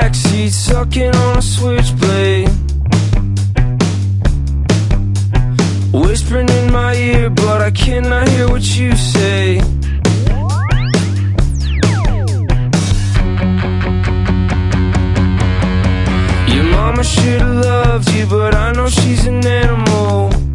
backseat, sucking on a switchblade, whispering in my ear, but I cannot hear what you say. Your mama should've loved you, but I know she's an animal.